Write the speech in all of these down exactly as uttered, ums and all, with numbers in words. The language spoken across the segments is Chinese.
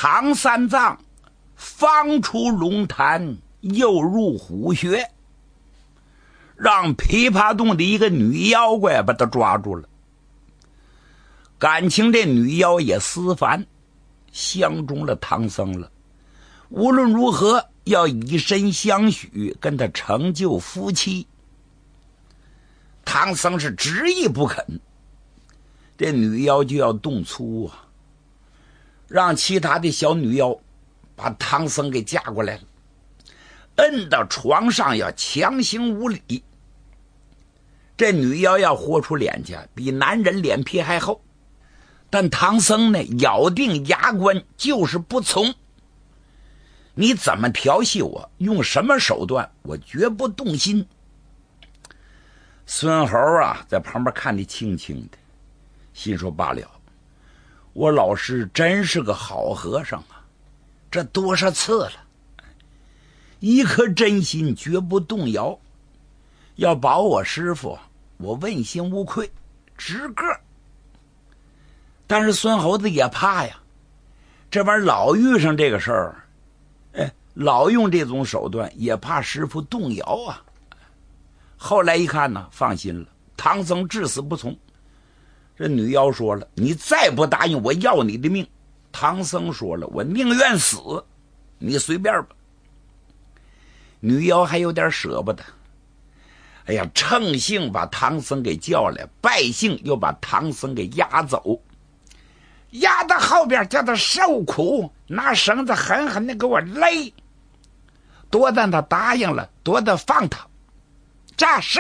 唐三藏方出龙潭，又入虎穴，让琵琶洞的一个女妖怪把他抓住了。感情这女妖也思凡，相中了唐僧了，无论如何要以身相许，跟他成就夫妻。唐僧是执意不肯，这女妖就要动粗啊，让其他的小女妖把唐僧给架过来了，摁到床上要强行无礼。这女妖要豁出脸去，比男人脸皮还厚，但唐僧呢咬定牙关就是不从。你怎么调戏我，用什么手段，我绝不动心。孙猴啊在旁边看得清清的，心说罢了，我老师真是个好和尚啊，这多少次了，一颗真心绝不动摇，要保我师父，我问心无愧，直个。但是孙猴子也怕呀，这玩意儿老遇上这个事儿，哎，老用这种手段，也怕师父动摇啊。后来一看呢，放心了，唐僧至死不从。这女妖说了，你再不答应，我要你的命。唐僧说了，我宁愿死，你随便吧。女妖还有点舍不得，哎呀，乘兴把唐僧给叫来，败兴又把唐僧给押走，压到后边叫他受苦，拿绳子狠狠的给我勒，多但他答应了，多的放他。这是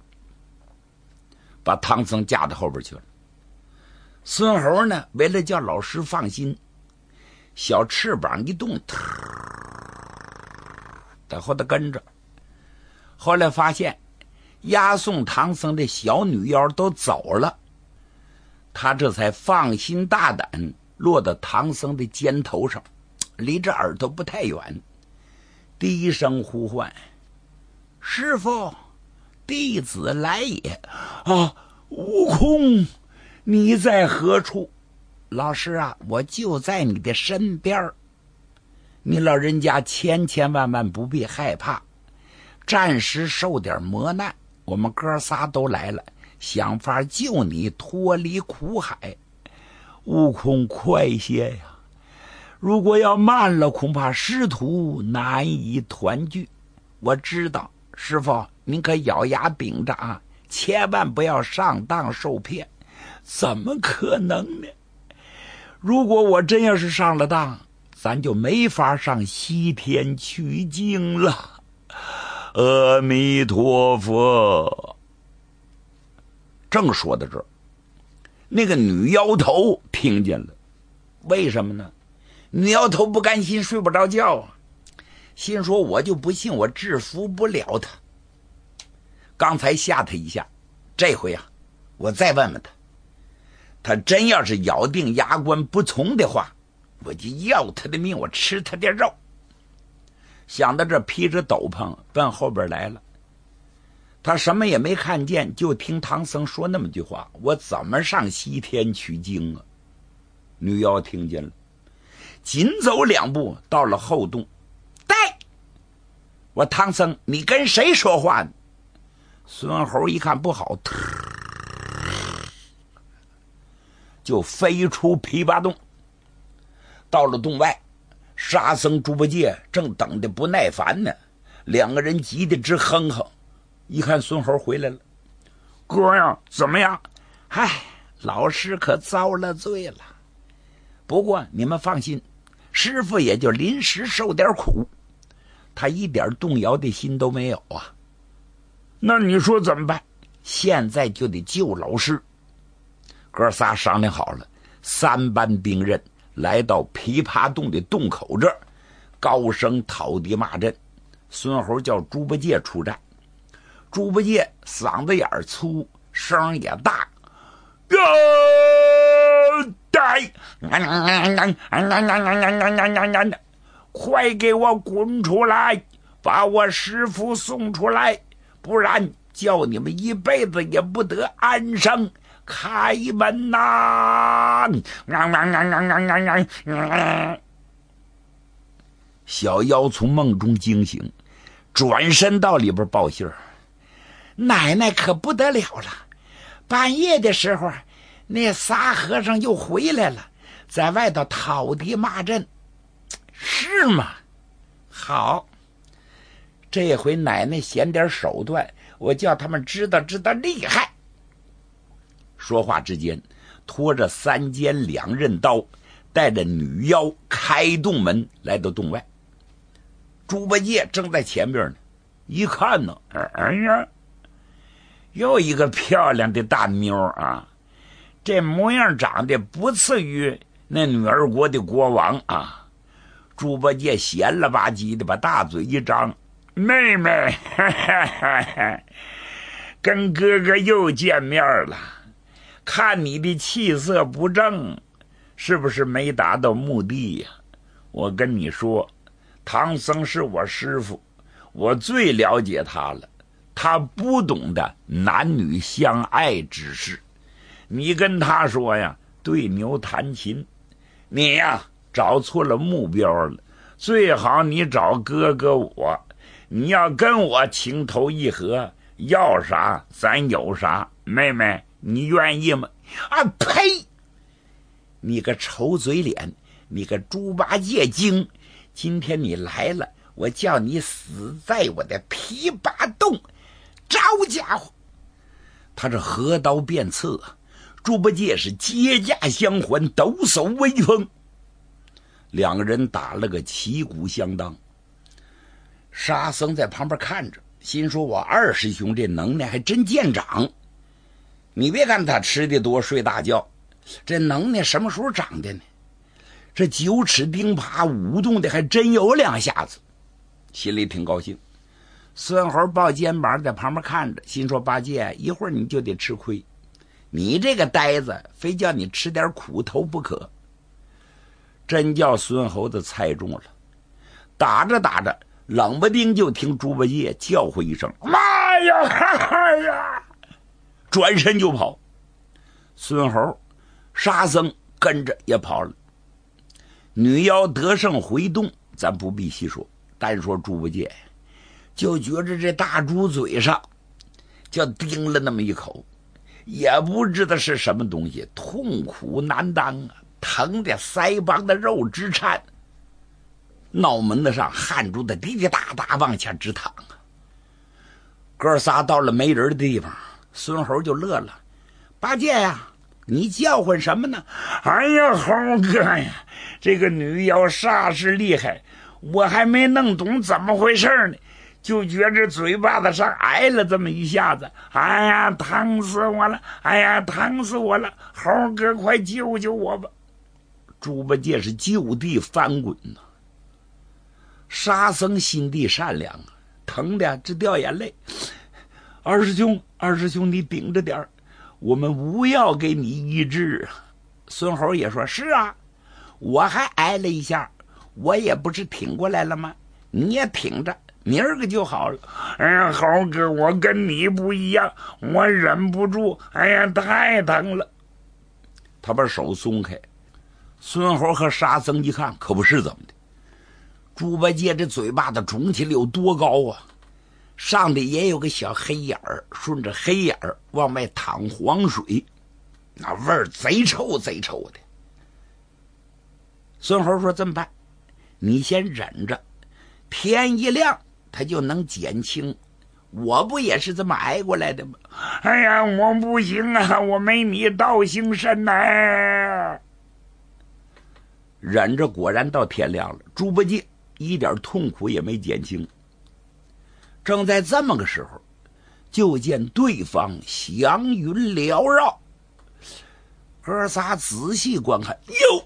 把唐僧架到后边去了。孙猴呢，为了叫老师放心，小翅膀一动，在后头跟着。后来发现押送唐僧的小女妖都走了，他这才放心大胆落到唐僧的肩头上，离这耳朵不太远，低声呼唤：师父，弟子来也。啊，悟空，你在何处？老师啊，我就在你的身边。你老人家千千万万不必害怕，暂时受点磨难，我们哥仨都来了，想法救你脱离苦海。悟空，快些呀！如果要慢了，恐怕师徒难以团聚。我知道，师父您可咬牙顶着啊，千万不要上当受骗。怎么可能呢？如果我真要是上了当，咱就没法上西天取经了。阿弥陀佛。正说到这儿，那个女妖头听见了。为什么呢？女妖头不甘心，睡不着觉啊，心说我就不信我制服不了他。刚才吓他一下，这回啊，我再问问他，他真要是咬定牙关不从的话，我就要他的命，我吃他的肉。想到这，披着斗篷奔后边来了。他什么也没看见，就听唐僧说那么句话：我怎么上西天取经啊？女妖听见了，紧走两步到了后洞。呆，我唐僧，你跟谁说话呢？孙猴一看不好，就飞出琵琶洞。到了洞外，沙僧猪八戒正等得不耐烦呢，两个人急得直哼哼。一看孙猴回来了，哥呀，怎么样？唉，老师可遭了罪了。不过你们放心，师傅也就临时受点苦，他一点动摇的心都没有啊。那你说怎么办？现在就得救老师。哥仨商量好了，三班兵刃来到琵琶洞的洞口这儿，高声讨敌骂阵。孙猴叫猪八戒出战。猪八戒嗓子眼儿粗，声也大，哟呆，快给我滚出来，把我师父送出来，不然叫你们一辈子也不得安生。开门呐！ 小妖从梦中惊醒，转身到里边报信儿：奶奶可不得了了，半夜的时候那仨和尚又回来了，在外头讨敌骂阵。是吗？好，这回奶奶显点手段，我叫他们知道知道厉害。说话之间，拖着三尖两刃刀，带着女妖开洞门来到洞外。猪八戒正在前边呢，一看呢，哎呀，又一个漂亮的大妞啊！这模样长得不次于那女儿国的国王啊！猪八戒闲了吧唧的把大嘴一张：“妹妹，哈哈哈哈，跟哥哥又见面了。看你的气色不正，是不是没达到目的呀？我跟你说，唐僧是我师傅，我最了解他了。他不懂得男女相爱之事。你跟他说呀，对牛弹琴。你呀，找错了目标了。最好你找哥哥我，你要跟我情投意合，要啥咱有啥。妹妹，你愿意吗？”啊呸！你个臭嘴脸，你个猪八戒精！今天你来了，我叫你死在我的琵琶洞！招家伙！他这合刀便刺，猪八戒是接驾相还，抖擞威风。两个人打了个旗鼓相当。沙僧在旁边看着，心说我二师兄这能耐还真见长。你别看他吃的多睡大觉，这能耐什么时候长的呢？这九齿钉耙舞动的还真有两下子，心里挺高兴。孙猴抱肩膀在旁边看着，心说八戒一会儿你就得吃亏，你这个呆子非叫你吃点苦头不可。真叫孙猴子猜中了，打着打着冷不丁就听猪八戒叫唤一声：“妈呀！哈哈呀！”转身就跑。孙猴、沙僧跟着也跑了。女妖得胜回洞，咱不必细说，单说猪八戒，就觉着这大猪嘴上就叮了那么一口，也不知道是什么东西，痛苦难当啊，疼的腮帮的肉直颤，脑门子上汗珠的滴滴答答往下直淌啊。哥仨到了没人的地方，孙猴就乐了：“八戒呀，你叫唤什么呢？”“哎呀，猴哥呀，这个女妖煞是厉害，我还没弄懂怎么回事呢，就觉着嘴巴子上挨了这么一下子，哎呀，疼死我了！哎呀，疼死我了！猴哥，快救救我吧！”猪八戒是就地翻滚呐。沙僧心地善良啊，疼的直掉眼泪。“二师兄，二师兄，你顶着点儿，我们无药给你医治啊。”孙猴也说：“是啊，我还挨了一下，我也不是挺过来了吗？你也挺着，明儿个就好了。”“哎呀，猴哥，我跟你不一样，我忍不住，哎呀，太疼了。”他把手松开。孙猴和沙僧一看，可不是怎么的，猪八戒这嘴巴子肿起来有多高啊，上的也有个小黑眼儿，顺着黑眼儿往外淌黄水，那味儿贼臭贼臭的。孙猴说：“这么办，你先忍着，天一亮他就能减轻。我不也是这么挨过来的吗？”“哎呀，我不行啊，我没你道行深呐。”忍着，果然到天亮了，猪八戒一点痛苦也没减轻。正在这么个时候，就见对方祥云缭绕，哥仨仔细观看，哟，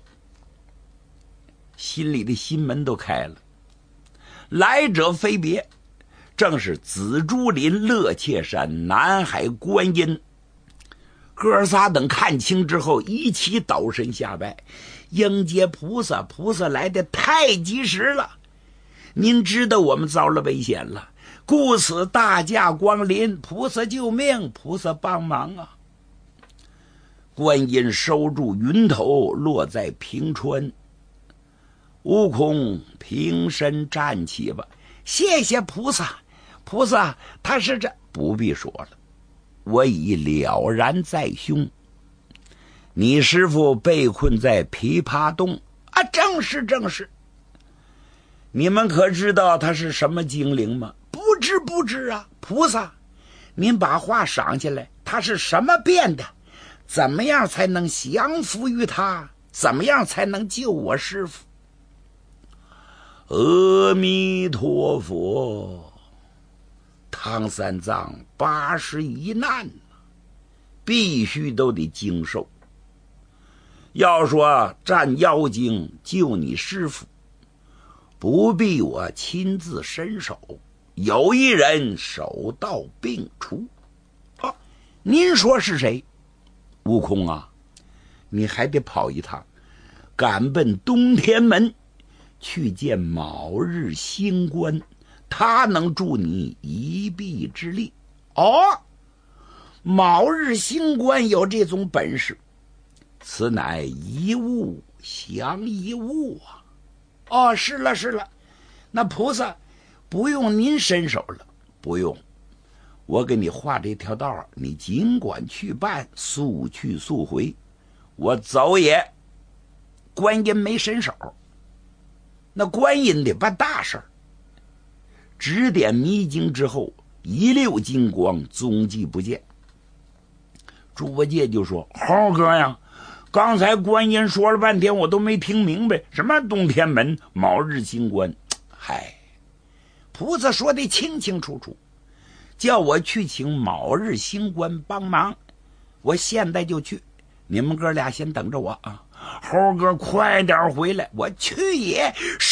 心里的心门都开了。来者非别，正是紫竹林、乐切山、南海观音。哥仨等看清之后，一起倒身下拜，迎接菩萨。菩萨来的太及时了，您知道我们遭了危险了，故此大驾光临，菩萨救命，菩萨帮忙啊！观音收住云头，落在平川。 悟空平身站起吧，谢谢菩萨。菩萨他是这不必说了，我已了然在胸。你师父被困在琵琶洞啊，正是正是。你们可知道他是什么精灵吗？不知不知啊。菩萨，您把话赏下来，他是什么变的？怎么样才能降服于他？怎么样才能救我师父？阿弥陀佛，唐三藏八十一难，必须都得经受。要说战妖精救你师父，不必我亲自伸手，有一人手到病除。啊，您说是谁？悟空啊，你还得跑一趟，赶奔东天门去见卯日星官，他能助你一臂之力。哦，卯日星官有这种本事，此乃一物降一物啊！哦，是了是了，那菩萨不用您伸手了，不用，我给你画这条道，你尽管去办，速去速回，我走也。观音没伸手，那观音得办大事儿。指点迷津之后，一溜金光，踪迹不见。猪八戒就说：“猴哥呀，刚才观音说了半天，我都没听明白，什么东天门、卯日星官？嗨，菩萨说的清清楚楚，叫我去请卯日星官帮忙，我现在就去。你们哥俩先等着我啊！猴哥，快点回来，我去也！”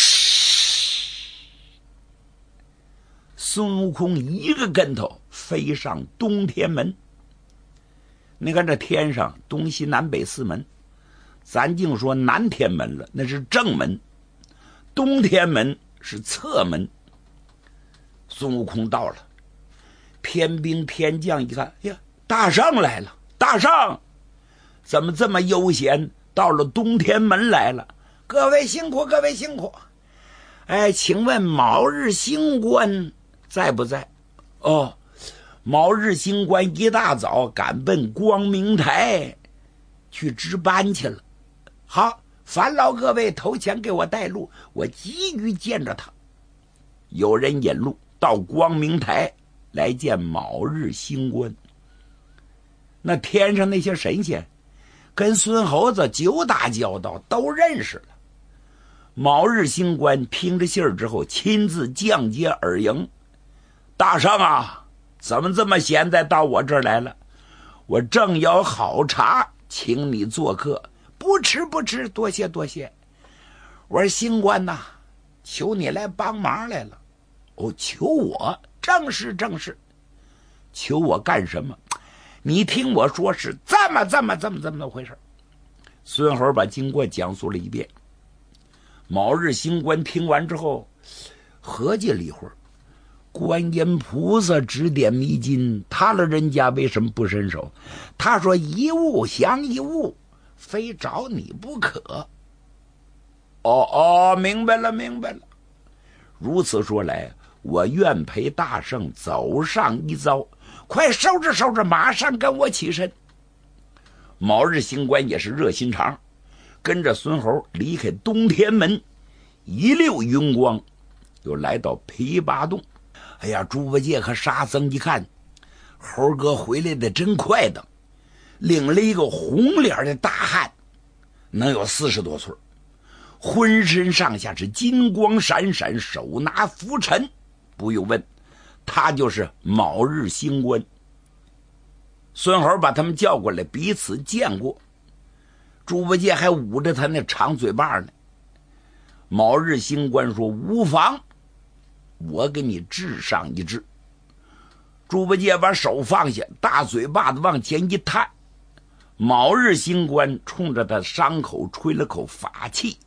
孙悟空一个跟头飞上东天门。你看这天上东西南北四门，咱净说南天门了，那是正门，东天门是侧门。孙悟空到了，天兵天将一看，呀，大圣来了！大圣怎么这么悠闲，到了东天门来了？各位辛苦，各位辛苦。哎，请问卯日星官在不在？哦，卯日星官一大早赶奔光明台去值班去了。好，烦劳各位头前给我带路，我急于见着他。有人引路到光明台来见卯日星官。那天上那些神仙跟孙猴子久打交道，都认识了。卯日星官听着信儿之后，亲自降阶而迎。大圣啊，怎么这么闲在到我这儿来了？我正有好茶请你做客。不吃不吃，多谢多谢。我说星官呐，求你来帮忙来了。哦，求我？正是正是。求我干什么？你听我说，是这么这么这么这么回事。孙猴把经过讲述了一遍。卯日星官听完之后合计了一会儿，观音菩萨指点迷津，他了人家为什么不伸手？他说一物降一物，非找你不可。哦哦，明白了明白了。如此说来，我愿陪大圣走上一遭，快收拾收拾，马上跟我起身。卯日星官也是热心肠，跟着孙猴离开东天门，一溜云光又来到琵琶洞。哎呀，猪八戒和沙僧一看猴哥回来的真快的，领了一个红脸的大汉，能有四十多岁，浑身上下是金光闪闪，手拿拂尘。不用问，他就是卯日星官。孙猴把他们叫过来，彼此见过。猪八戒还捂着他那长嘴巴呢。卯日星官说：“无妨，我给你治上一治。”猪八戒把手放下，大嘴巴子往前一探，卯日星官冲着他伤口吹了口法气，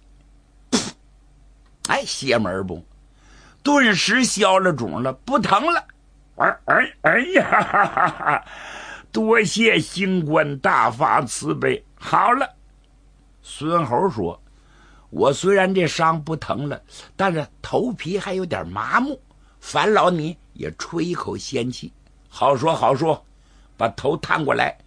哎，邪门不？顿时消了肿了，不疼了。哎哎哎呀哈哈哈！多谢星官大发慈悲。好了，孙猴说：“ 我虽然这伤不疼了，但是头皮还有点麻木，烦劳你也吹一口仙气。好说好说，把头探过来，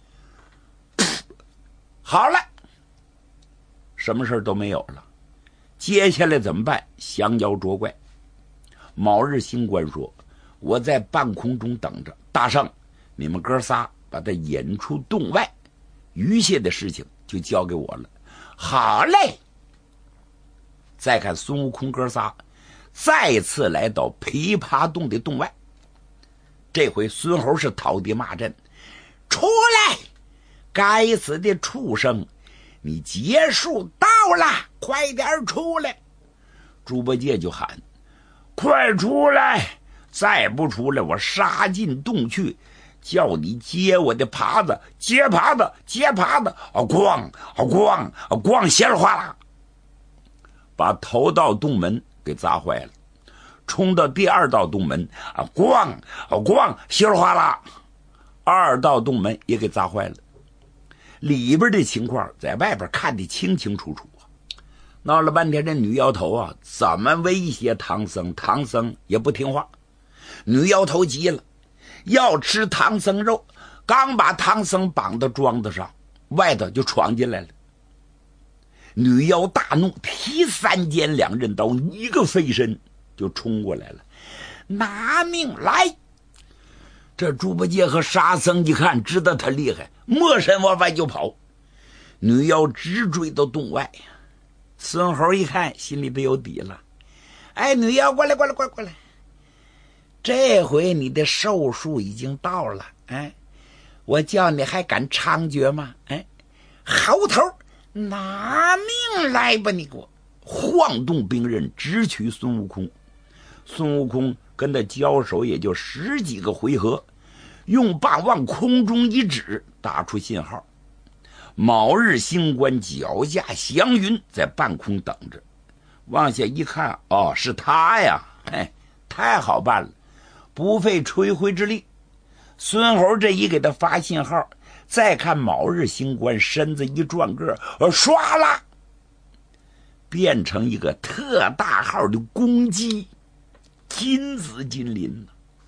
好了，什么事都没有了。接下来怎么办？降妖捉怪。卯日星官说，我在半空中等着，大圣，你们哥仨把他引出洞外，余下的事情就交给我了。好嘞。再看孙悟空哥仨再次来到琵琶洞的洞外，这回孙猴是讨地骂阵，出来，该死的畜生，你结束到了，快点出来。猪八戒就喊，快出来，再不出来我杀进洞去，叫你接我的耙子，接耙子，接耙子，啊咣啊咣啊咣，稀里哗啦，把头道洞门给砸坏了。冲到第二道洞门，啊咣啊咣，稀里哗啦，二道洞门也给砸坏了。里边的情况在外边看得清清楚楚啊。闹了半天，这女妖头啊怎么威胁唐僧，唐僧也不听话。女妖头急了，要吃唐僧肉，刚把唐僧绑到桩子上，外头就闯进来了。女妖大怒，提三尖两刃刀，一个飞身就冲过来了，拿命来！这猪八戒和沙僧一看，知道他厉害，没身往外就跑。女妖直追到洞外，孙猴一看，心里边有底了。哎，女妖，过来，过来，过来，过来！这回你的寿数已经到了，哎，我叫你还敢猖獗吗？哎，猴头！拿命来吧，你给我！晃动兵刃直取孙悟空。孙悟空跟他交手也就十几个回合，用棒往空中一指，打出信号。卯日星官脚下祥云在半空等着，往下一看，哦，是他呀！哎，太好办了，不费吹灰之力。孙猴这一给他发信号，再看卯日星官身子一转个，唰啦，变成一个特大号的公鸡，金子金鳞。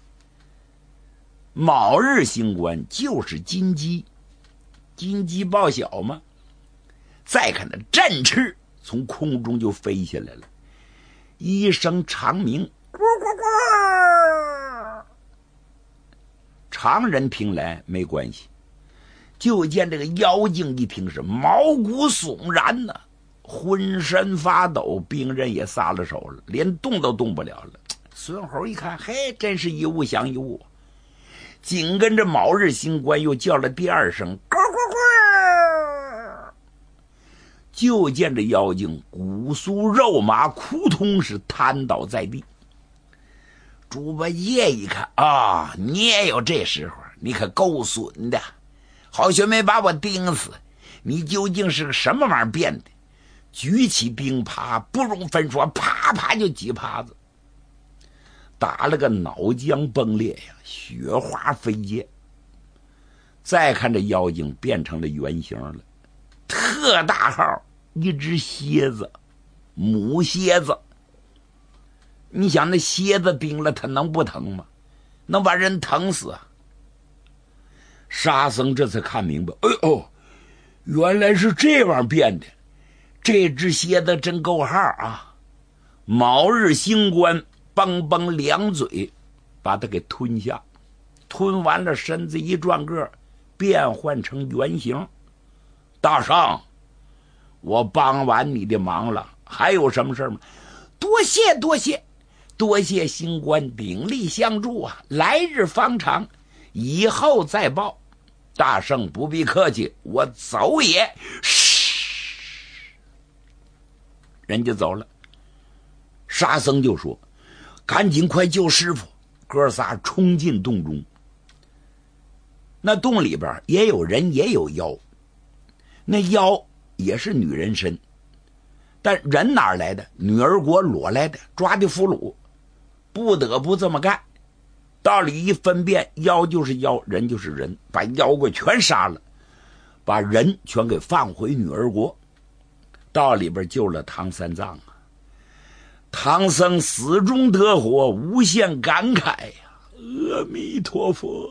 卯日星官就是金鸡，金鸡报晓嘛。再看他振翅从空中就飞下来了，一声长鸣，咕咕咕。常人听来没关系，就见这个妖精一听是毛骨悚然呢、啊，浑身发抖，兵刃也撒了手了，连动都动不了了。孙猴一看，嘿，真是一物降一物。紧跟着卯日星官又叫了第二声，咕咕咕，就见这妖精骨酥肉麻，扑通是瘫倒在地。猪八戒一看啊，你也有这时候，你可够损的，好学没把我盯死，你究竟是个什么玩意儿变的？举起冰耙，不容分说，啪啪就几耙子，打了个脑浆崩裂呀，雪花飞溅。再看这妖精变成了原形了，特大号一只蝎子，母蝎子。你想那蝎子叮了它能不疼吗？能把人疼死啊！沙僧这才看明白，哎呦，原来是这玩意儿变的，这只蝎子真够号啊！卯日星官嘣嘣两嘴把它给吞下，吞完了身子一转个，变换成原形。大圣，我帮完你的忙了，还有什么事吗？多谢多谢多谢星官鼎力相助啊！来日方长，以后再报。大圣不必客气，我走也。嘘，人家走了。沙僧就说：“赶紧快救师傅！”哥仨冲进洞中。那洞里边也有人也有妖，那妖也是女人身，但人哪儿来的？女儿国裸来的，抓的俘虏，不得不这么干。道理一分辨，妖就是妖，人就是人，把妖怪全杀了，把人全给放回女儿国。 到里边救了唐三藏啊。唐僧死中得活，无限感慨呀、啊！阿弥陀佛，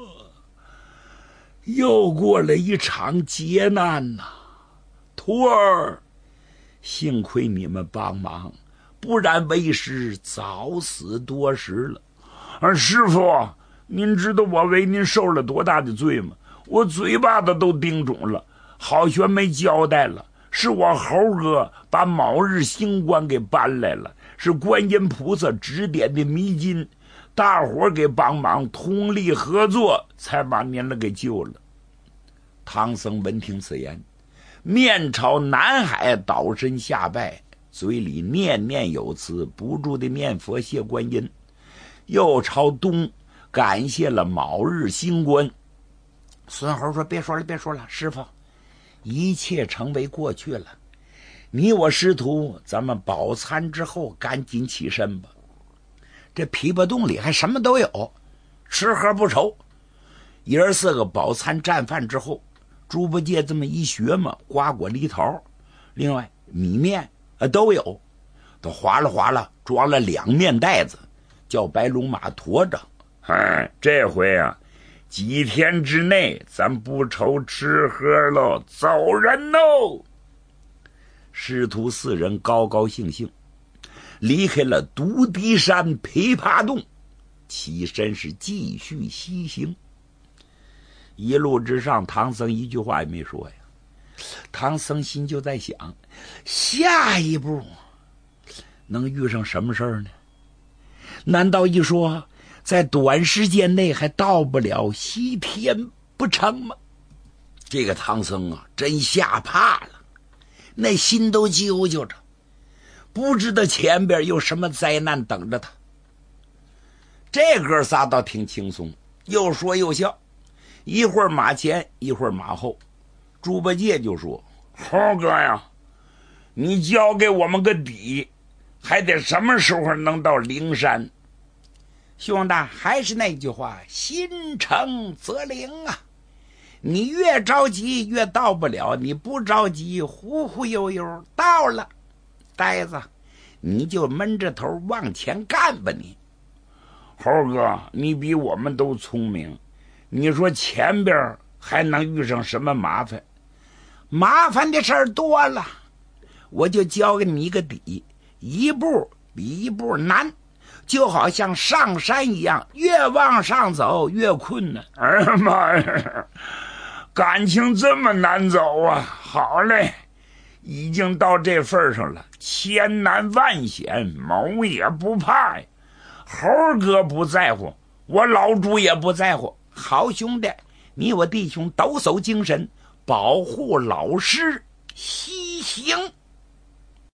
又过了一场劫难呐、啊！徒儿，幸亏你们帮忙，不然为师早死多时了。啊，师傅，您知道我为您受了多大的罪吗？我嘴巴子都钉肿了，好悬没交代了。是我猴哥把卯日星官给搬来了，是观音菩萨指点的迷津，大伙给帮忙，通力合作，才把您了给救了。唐僧闻听此言，面朝南海倒身下拜，嘴里念念有词，不住的念佛谢观音，又朝东感谢了卯日星官。孙猴说：“别说了，别说了，师傅，一切成为过去了。你我师徒，咱们饱餐之后赶紧起身吧。这琵琶洞里还什么都有，吃喝不愁。爷儿四个饱餐战饭之后，猪八戒这么一学嘛，瓜果梨桃，另外米面啊都有，都划拉划拉装了两面袋子，叫白龙马驮着。哎，这回啊，几天之内咱不愁吃喝喽，走人喽！”师徒四人高高兴兴离开了独敌山琵琶洞，起身是继续西行。一路之上，唐僧一句话也没说呀。唐僧心就在想，下一步能遇上什么事儿呢？难道一说在短时间内还到不了西天不成吗？这个唐僧啊，真吓怕了，那心都揪揪着，不知道前边有什么灾难等着他。这哥仨倒挺轻松，又说又笑，一会儿马前一会儿马后。猪八戒就说：“猴哥呀，你交给我们个底，还得什么时候能到灵山？”兄弟，还是那句话，心诚则灵啊！你越着急越到不了，你不着急忽忽悠悠到了。呆子，你就闷着头往前干吧你。猴哥，你比我们都聪明，你说前边还能遇上什么麻烦？麻烦的事儿多了，我就教给你一个底，一步比一步难，就好像上山一样，越往上走越困难。哎呀妈呀，感情这么难走啊！好嘞，已经到这份上了，千难万险某也不怕呀。猴哥不在乎，我老猪也不在乎。好兄弟，你我弟兄抖擞精神，保护老师西行。